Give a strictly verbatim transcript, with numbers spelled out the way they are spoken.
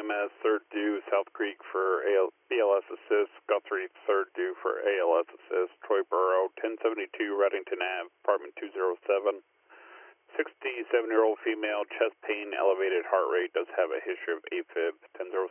M S, third due, South Creek for A L, B L S assist, Guthrie, third due for A L S assist, Troy Burrow, ten seventy-two, Reddington Ave, apartment two oh seven. sixty-seven-year-old female, chest pain, elevated heart rate, does have a history of AFib, ten